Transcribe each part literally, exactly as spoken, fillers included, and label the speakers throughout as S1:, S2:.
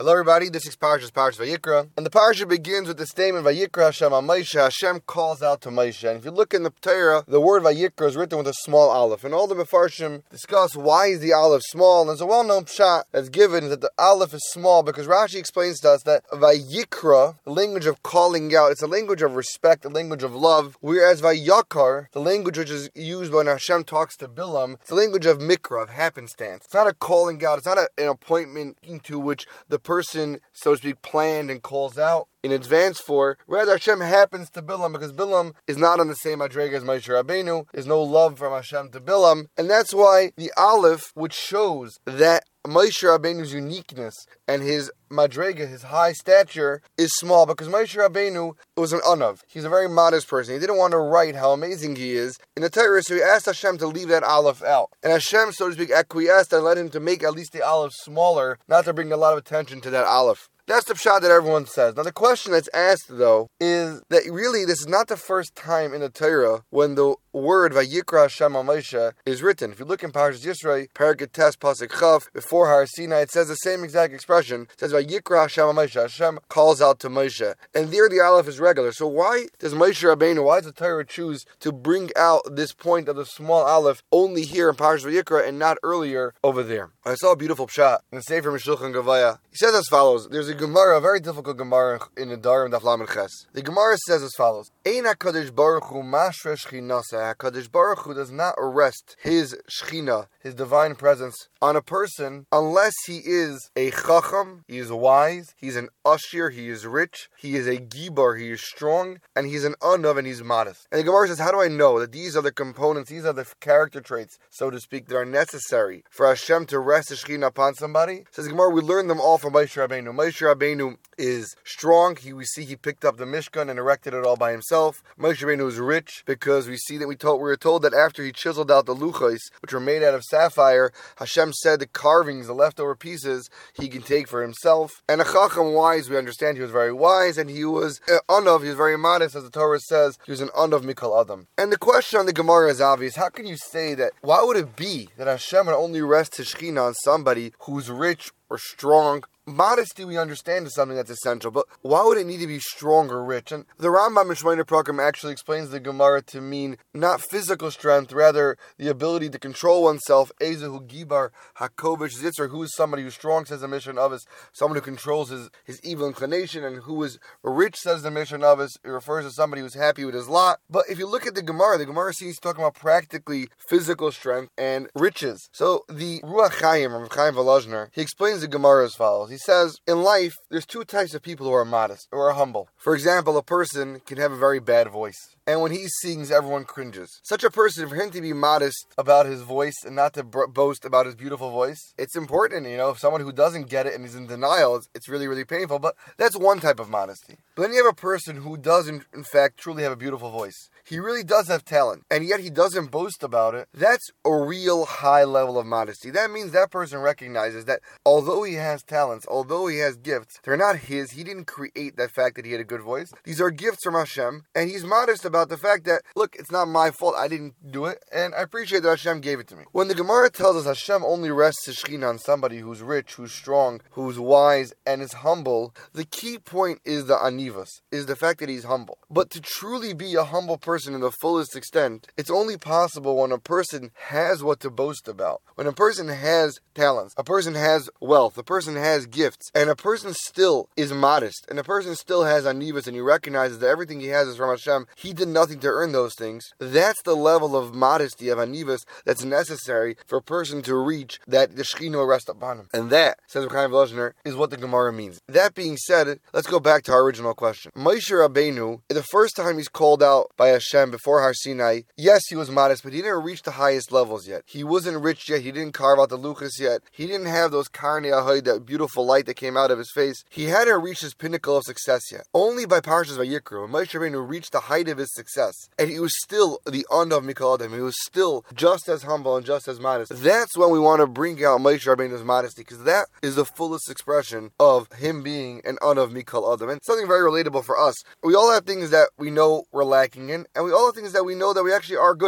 S1: Hello everybody, this is Parshas Parshas Vayikra, and the Parsha begins with the statement Vayikra Hashem al Moshe. Hashem calls out to Moshe, and if you look in the Torah, the word Vayikra is written with a small aleph, and all the Mefarshim discuss why is the aleph small, and there's a well-known pshat that's given that the aleph is small because Rashi explains to us that Vayikra, the language of calling out, it's a language of respect, a language of love, whereas Vayakar, the language which is used when Hashem talks to Bilam, it's a language of mikra, of happenstance. It's not a calling out, it's not a, an appointment into which the person, so to speak, planned and calls out in advance for. Rather, Hashem happens to Bilam because Bilam is not on the same madrega as Moshe Rabbeinu. There's no love from Hashem to Bilam, and that's why the aleph, which shows that Moshe Rabbeinu's uniqueness and his madrega, his high stature, is small because Moshe Rabbeinu was an anav. He's a very modest person. He didn't want to write how amazing he is in the Torah, so he asked Hashem to leave that aleph out. And Hashem, so to speak, acquiesced and led him to make at least the aleph smaller, not to bring a lot of attention to that aleph. That's the pshat that everyone says. Now the question that's asked, though, is that really this is not the first time in the Torah when the word Vayikra Hashem al Moshe is written. If you look in Parshas Yisro, Parak Tes Pasuk Chav, before Har Sinai, it says the same exact expression. It says Vayikra Hashem al Moshe. Hashem calls out to Moshe, and there the aleph is regular. So why does Moshe Rabbeinu, why does the Torah choose to bring out this point of the small aleph only here in Parshas Vayikra and not earlier over there? I saw a beautiful pshat in the Sefer Meshulchan Gavaya. He says as follows. There's a Gemara, a very difficult Gemara in the Darim Daf Lamed Ches. The Gemara says as follows: Ein HaKadosh Baruch Hu mashre shchinasa. HaKadosh Baruch Hu does not arrest his shchina, his divine presence, on a person unless he is a chacham, he is wise, he's an ashir, he is rich, he is a gibar, he is strong, and he's an anav, and he's modest. And the Gemara says, how do I know that these are the components, these are the character traits, so to speak, that are necessary for Hashem to rest the shchina upon somebody? Says the Gemara, we learn them all from Moshe Rabbeinu. Moshe Rabbeinu is strong. He, we see he picked up the Mishkan and erected it all by himself. Moshe Rabbeinu is rich because we see that we told we were told that after he chiseled out the luchos, which were made out of sapphire, Hashem said the carvings, the leftover pieces, he can take for himself. And a chacham wise, we understand he was very wise, and he was uh, anav, he was very modest, as the Torah says, he was an anav mikol adam. And the question on the Gemara is obvious. How can you say that? Why would it be that Hashem would only rest his shechina on somebody who's rich or strong? Modesty, we understand, is something that's essential, but why would it need to be strong or rich? And the Rambam in Shemona Prakim actually explains the Gemara to mean not physical strength, rather the ability to control oneself. Ezehu Gibar Hakovish Zitzer, who is somebody who's strong, says the Mishnah of us, someone who controls his, his evil inclination, and who is rich, says the Mishnah of us, it refers to somebody who's happy with his lot. But if you look at the Gemara, the Gemara seems talking about practically physical strength and riches. So the Ruach Chaim, Rav Chaim Volozhner, he explains the Gemara as follows. He says, in life, there's two types of people who are modest, or are humble. For example, a person can have a very bad voice, and when he sings, everyone cringes. Such a person, for him to be modest about his voice and not to bro- boast about his beautiful voice, it's important, you know, if someone who doesn't get it and is in denial, it's, it's really, really painful, but that's one type of modesty. But then you have a person who does, in, in fact, truly have a beautiful voice. He really does have talent, and yet he doesn't boast about it. That's a real high level of modesty. That means that person recognizes that although he has talents, although he has gifts, they're not his. He didn't create that fact that he had a good voice. These are gifts from Hashem, and he's modest about the fact that, look, it's not my fault. I didn't do it, and I appreciate that Hashem gave it to me. When the Gemara tells us Hashem only rests his shechina on somebody who's rich, who's strong, who's wise, and is humble, the key point is the anivas, is the fact that he's humble. But to truly be a humble person in the fullest extent, it's only possible when a person has what to boast about. When a person has talents, a person has wealth, a person has gifts, and a person still is modest, and a person still has anivas, and he recognizes that everything he has is from Hashem, he did nothing to earn those things. That's the level of modesty, of anivas, that's necessary for a person to reach that the Shekhinah will rest upon him. And that, says Rav Chaim Volozhner, is what the Gemara means. That being said, let's go back to our original question. Moshe Rabbeinu, the first time he's called out by Hashem before Har Sinai, yes, he was modest, but he didn't reach the highest levels yet. He wasn't rich yet. He didn't carve out the luchos yet. He didn't have those karnei ahoy, that beautiful light that came out of his face. He hadn't reached his pinnacle of success yet. Only by Parshas Vayikra, when Moshe Rabbeinu reached the height of his success, and he was still the anav mikol adam, he was still just as humble and just as modest. That's when we want to bring out Moshe Rabbeinu's modesty, because that is the fullest expression of him being an anav mikol adam, and something very relatable for us. We all have things that we know we're lacking in, and we all have things that we know that we actually are good at.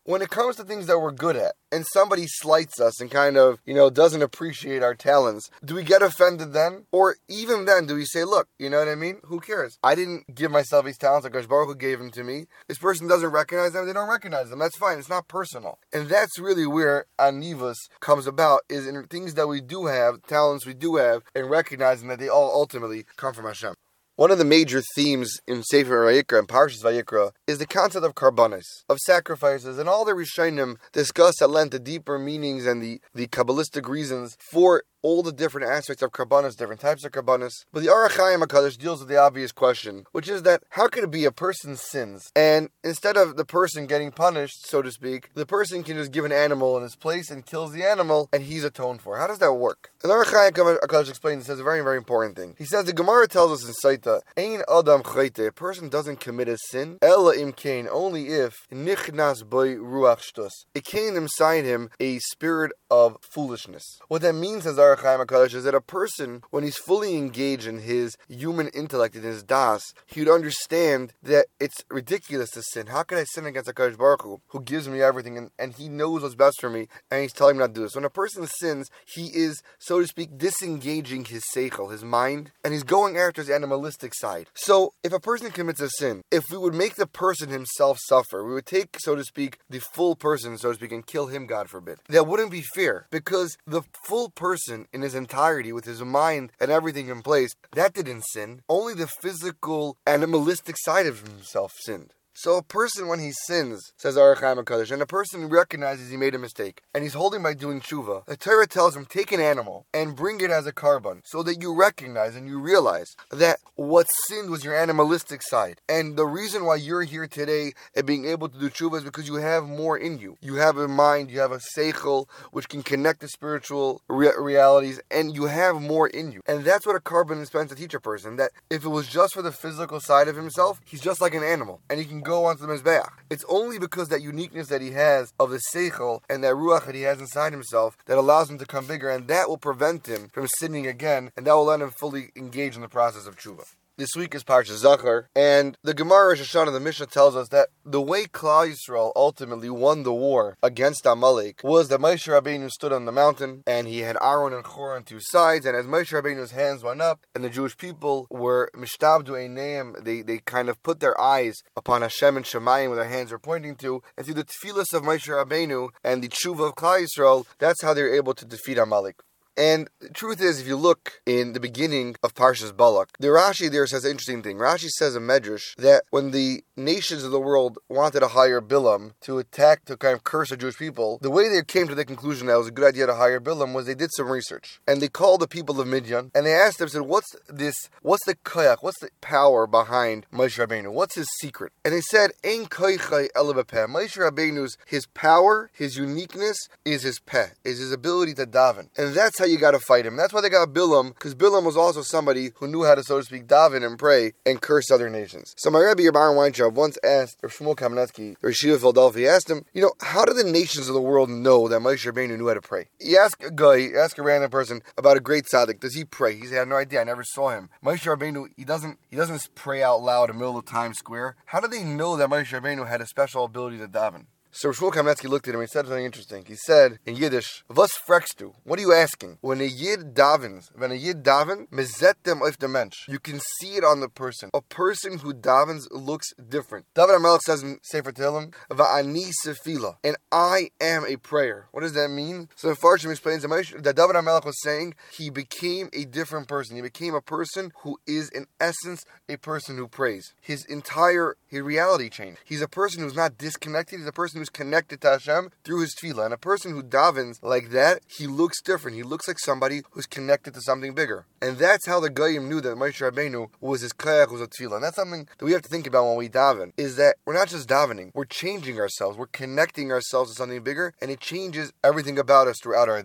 S1: when it comes to things that we're good at, and somebody slights us and kind of, you know, doesn't appreciate our talents, do we get offended then? Or even then, do we say, look, you know what I mean? Who cares? I didn't give myself these talents, like Akash Baruch Hu gave them to me. This person doesn't recognize them, they don't recognize them. That's fine, it's not personal. And that's really where Anivus comes about, is in things that we do have, talents we do have, and recognizing that they all ultimately come from Hashem. One of the major themes in Sefer Vayikra and Parshas Vayikra is the concept of karbanos, of sacrifices, and all the Rishonim discuss at length the deeper meanings and the, the Kabbalistic reasons for all the different aspects of karbanos, different types of karbanos. But the Orach Chaim HaKadosh deals with the obvious question, which is that how could it be a person sins, and instead of the person getting punished, so to speak, the person can just give an animal in his place and kills the animal, and he's atoned for? How does that work? And the Orach Chaim HaKadosh explains, says a very, very important thing. He says, the Gemara tells us in Saita, Ein Adam Chayte, a person doesn't commit a sin, Ella Im Kain, only if Nichnas Boi Ruach Shtus, it came inside him a spirit of foolishness. What that means, says Orach Chaim HaKadosh, is that a person, when he's fully engaged in his human intellect, in his das, he would understand that it's ridiculous to sin. How can I sin against HaKadosh Baruch Hu, who gives me everything, and, and he knows what's best for me, and he's telling me not to do this? When a person sins, he is, so to speak, disengaging his seichel, his mind, and he's going after his animalistic side. So, if a person commits a sin, if we would make the person himself suffer, we would take, so to speak, the full person, so to speak, and kill him, God forbid. That wouldn't be fair, because the full person in his entirety, with his mind and everything in place, that didn't sin. Only the physical, animalistic side of himself sinned. So a person, when he sins, says Orach Chaim HaKadosh, and a person recognizes he made a mistake, and he's holding by doing tshuva, the Torah tells him, take an animal and bring it as a carbon, so that you recognize and you realize that what sinned was your animalistic side. And the reason why you're here today and being able to do tshuva is because you have more in you. You have a mind, you have a seichel, which can connect to spiritual re- realities, and you have more in you. And that's what a carbon is meant to teach a person, that if it was just for the physical side of himself, he's just like an animal, and he can go onto the Mizbeach. It's only because that uniqueness that he has of the Seichel and that Ruach that he has inside himself that allows him to come bigger, and that will prevent him from sinning again, and that will let him fully engage in the process of tshuva. This week is Parshas Zachor, and the Gemara Rosh Hashanah, the Mishnah, tells us that the way Klal Yisrael ultimately won the war against Amalek was that Moshe Rabbeinu stood on the mountain, and he had Aaron and Hur on two sides, and as Moshe Rabbeinu's hands went up, and the Jewish people were Mishtabdu Eineim, they they kind of put their eyes upon Hashem and Shemayim, where their hands were pointing to, and through the tefillas of Moshe Rabbeinu and the tshuva of Klal Yisrael, that's how they were able to defeat Amalek. And the truth is, if you look in the beginning of Parshas Balak, the Rashi there says an interesting thing. Rashi says in Medrash that when the nations of the world wanted to hire Bilam to attack, to kind of curse the Jewish people, the way they came to the conclusion that it was a good idea to hire Bilam was they did some research. And they called the people of Midian, and they asked them, said, what's this, what's the koyach, what's the power behind Moshe Rabbeinu? What's his secret? And they said, Ein koychai ela bepeh. Moshe Rabbeinu's, his power, his uniqueness, is his peh, is his ability to daven. And that's how you got to fight him. That's why they got Bilam, because Bilam was also somebody who knew how to, so to speak, daven and pray and curse other nations. So my Rebbe Baron Weintraub once asked Rav Shmuel Kamenetsky, the Rosh Yeshiva Philadelphia, he asked him, you know, how do the nations of the world know that Moshe Rabbeinu knew how to pray? You ask a guy, you ask a random person about a great tzaddik, does he pray? He said, I have no idea, I never saw him. Moshe Rabbeinu, he doesn't, he doesn't pray out loud in the middle of Times Square. How do they know that Moshe Rabbeinu had a special ability to daven? So Shmuel Kamenetsky looked at him and he said something interesting. He said in Yiddish, "Was fragst du? What are you asking? When a Yid davens, when a Yid daven, mezet dem auf der Mensch. You can see it on the person. A person who davens looks different. David HaMelech says in Sefer Tehillim, "Va'ani sefila," and I am a prayer. What does that mean? So Farshim explains that David HaMelech was saying he became a different person. He became a person who is in essence a person who prays. His entire his reality changed. He's a person who's not disconnected. He's a person who's connected to Hashem through his tefillah. And a person who davens like that, he looks different. He looks like somebody who's connected to something bigger. And that's how the Goyim knew that Moshe Rabbeinu was his koyach, was a tefillah. And that's something that we have to think about when we daven, is that we're not just davening, we're changing ourselves. We're connecting ourselves to something bigger, and it changes everything about us throughout our day.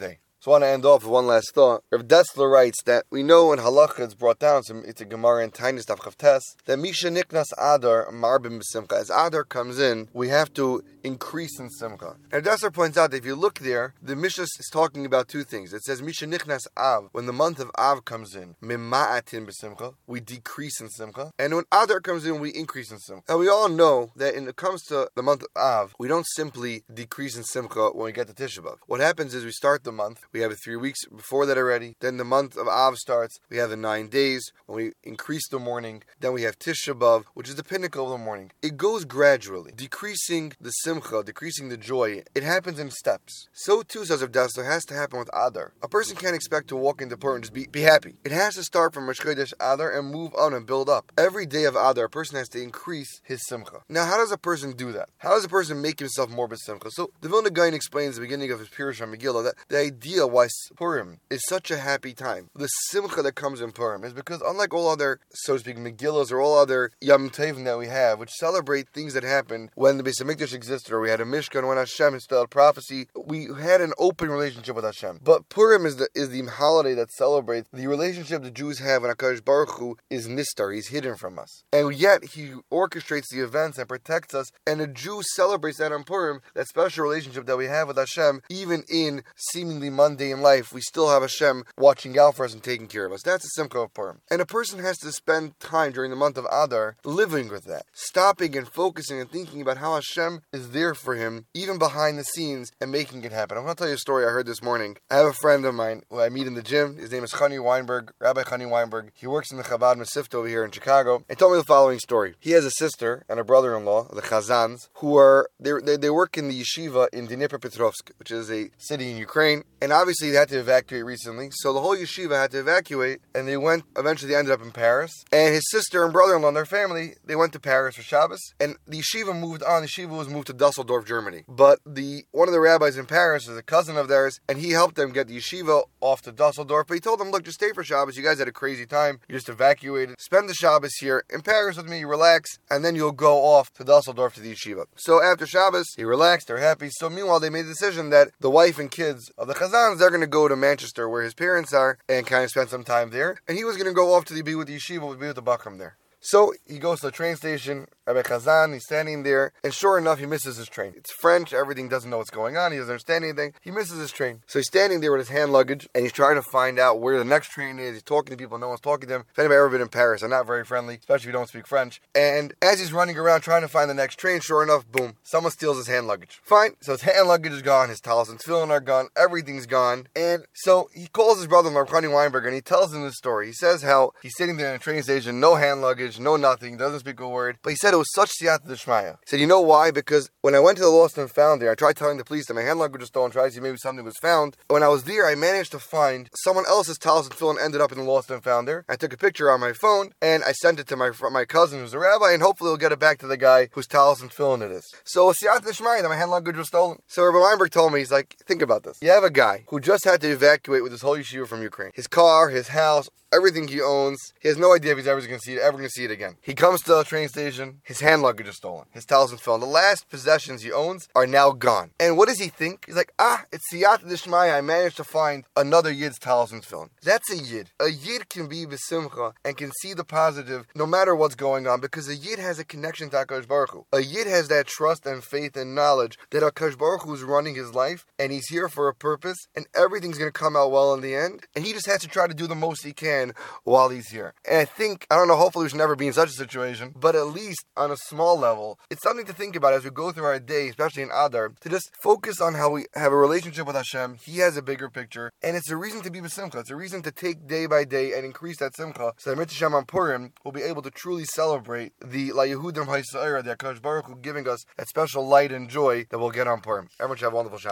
S1: So I want to end off with one last thought. Rav Dessler writes that we know in Halacha it's brought down, so it's a Gemara in Tainis Daf Chavtes, that Misha Niknas Adar Marbim B'Simcha. As Adar comes in, we have to increase in Simcha. And Dessler points out that if you look there, the Mishnah is talking about two things. It says Misha Nichnas Av, when the month of Av comes in, Mima'atin B'Simcha, we decrease in Simcha. And when Adar comes in, we increase in Simcha. And we all know that when it comes to the month of Av, we don't simply decrease in Simcha when we get to Tisha B'Av. What happens is we start the month, we have it three weeks before that already, then the month of Av starts, we have the nine days, when we increase the morning, then we have Tisha B'Av, which is the pinnacle of the morning. It goes gradually, decreasing the Simcha, decreasing the joy. It happens in steps. So too, says Rav Dessler, has to happen with Adar. A person can't expect to walk into Purim and just be, be happy. It has to start from Rosh Chodesh Adar and move on and build up. Every day of Adar, a person has to increase his Simcha. Now, how does a person do that? How does a person make himself more b'Simcha? So, the Vilna Gaon explains at the beginning of his Pirush on Megillah that the idea why Purim is such a happy time, the Simcha that comes in Purim, is because unlike all other, so to speak, Megillas or all other Yom Tovim that we have, which celebrate things that happened when the Beis HaMikdash existed, or we had a Mishkan, when Hashem installed prophecy, we had an open relationship with Hashem. But Purim is the is the holiday that celebrates the relationship the Jews have when HaKadosh Baruch Hu is nistar, he's hidden from us. And yet, he orchestrates the events and protects us, and a Jew celebrates that on Purim, that special relationship that we have with Hashem, even in seemingly mundane life, we still have Hashem watching out for us and taking care of us. That's the Simcha of Purim. And a person has to spend time during the month of Adar living with that, stopping and focusing and thinking about how Hashem is there for him, even behind the scenes, and making it happen. I'm going to tell you a story I heard this morning. I have a friend of mine who I meet in the gym. His name is Chani Weinberg, Rabbi Chani Weinberg. He works in the Chabad Masifta over here in Chicago. He told me the following story. He has a sister and a brother-in-law, the Chazans, who are, they, they, they work in the yeshiva in Dnipropetrovsk, which is a city in Ukraine. And obviously they had to evacuate recently, so the whole yeshiva had to evacuate, and they went, eventually they ended up in Paris. And his sister and brother-in-law and their family, they went to Paris for Shabbos, and the yeshiva moved on. The yeshiva was moved to Dusseldorf, Germany. But the one of the rabbis in Paris is a cousin of theirs, and he helped them get the yeshiva off to Dusseldorf. But he told them, look, just stay for Shabbos. You guys had a crazy time. You just evacuated. Spend the Shabbos here in Paris with me, relax, and then you'll go off to Dusseldorf to the yeshiva. So after Shabbos, he relaxed, they're happy. So meanwhile, they made the decision that the wife and kids of the Chazans, they're going to go to Manchester, where his parents are, and kind of spend some time there. And he was going to go off to the, be with the yeshiva, be with the Bakram there. So he goes to the train station, Rabbi Chazan, he's standing there, and sure enough, he misses his train. It's French, everything doesn't know what's going on, he doesn't understand anything, he misses his train. So he's standing there with his hand luggage, and he's trying to find out where the next train is, he's talking to people, no one's talking to him. If anybody ever been in Paris, they're not very friendly, especially if you don't speak French. And as he's running around trying to find the next train, sure enough, boom, someone steals his hand luggage. Fine, so his hand luggage is gone, his towels and tefillin are gone, everything's gone. And so he calls his brother, Rav Chani Weinberger, and he tells him this story. He says how he's sitting there in a train station, no hand luggage, no nothing, doesn't speak a word, but he said it was such siyata d'shmaya. He said, you know why? Because when I went to the lost and found there, I tried telling the police that my hand luggage was stolen, tried to see maybe something was found. When I was there, I managed to find someone else's towels and tefillin ended up in the lost and found there. I took a picture on my phone, and I sent it to my my cousin who's a rabbi, and hopefully he'll get it back to the guy whose towels and tefillin it is. So it's siyata d'shmaya that my hand luggage was stolen. So Rabbi Weinberg told me, he's like, think about this. You have a guy who just had to evacuate with his whole yeshiva from Ukraine. His car, his house, everything he owns. He has no idea if he's ever going to see it, ever going to see it again. He comes to the train station. His hand luggage is stolen. His towels and tefillin. The last possessions he owns are now gone. And what does he think? He's like, ah, it's siyata d'shmaya. I managed to find another yid's towels and tefillin. That's a yid. A yid can be b'simcha and can see the positive no matter what's going on, because a yid has a connection to HaKadosh Baruch Hu. A yid has that trust and faith and knowledge that HaKadosh Baruch Hu is running his life, and he's here for a purpose, and everything's going to come out well in the end. And he just has to try to do the most he can while he's here. And I think, I don't know, hopefully we should never be in such a situation, but at least on a small level, it's something to think about as we go through our day, especially in Adar, to just focus on how we have a relationship with Hashem. He has a bigger picture, and it's a reason to be b'simcha. It's a reason to take day by day and increase that simcha, so that Mitzvah Shem on Purim will be able to truly celebrate the La Yehudim HaYisrael, the HaKadosh Baruch Hu giving us that special light and joy that we'll get on Purim. Everyone should have a wonderful Shabbat.